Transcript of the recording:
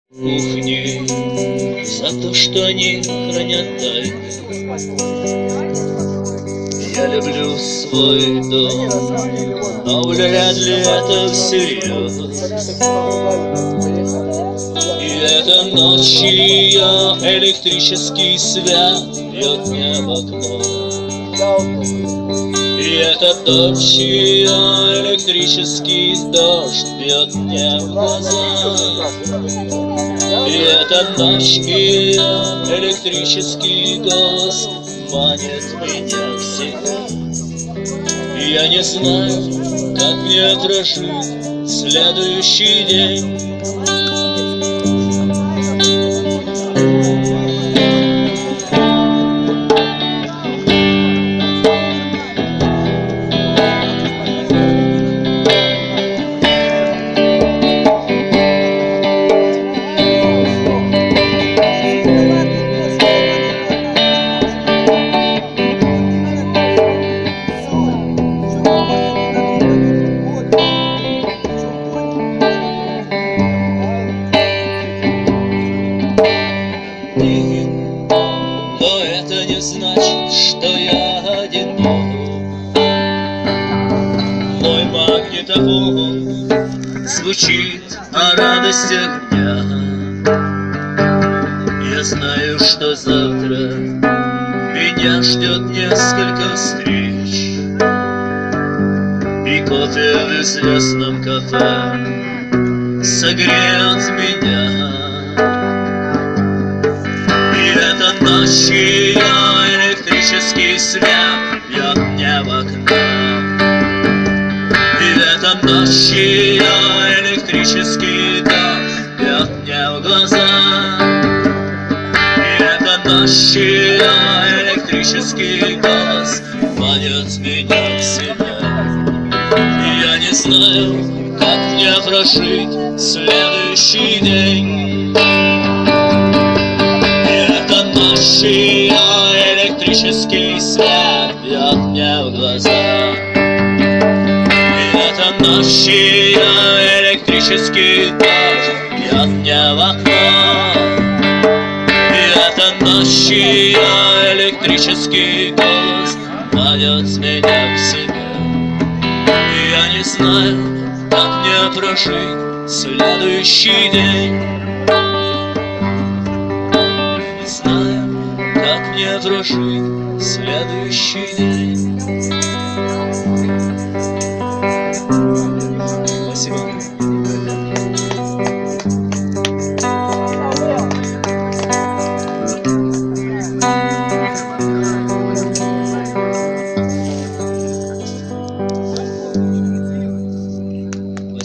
Кухни за то, что они хранят тайны. Я люблю свой дом, но вряд ли это всерьез. И эта ночь, чья электрический свет бьет мне в окно. И это дождь, чья электрический дождь бьет мне в глаза. И это ночь, чья электрический голос манит меня к себе. И я не знаю, как мне прожить следующий день. Но это не значит, что я одинок. Мой магнитофон звучит о радостях дня. Я знаю, что завтра меня ждет несколько встреч, и кофе в известном кафе согреет меня. Это ночь, чья электрический свет бьет мне в окно. И это ночь, чья электрический дождь бьет мне в глаза. И это ночь, чья электрический голос манит меня к себе. И я не знаю, как мне прожить следующий день. Чья электрический свет бьет мне в глаза. И это ночь, чья электрический дождь бьет мне в окно. И это ночь, чья электрический голос манит меня к себе. И я не знаю, как мне прожить следующий день. Не знаю, как мне прожить следующий день.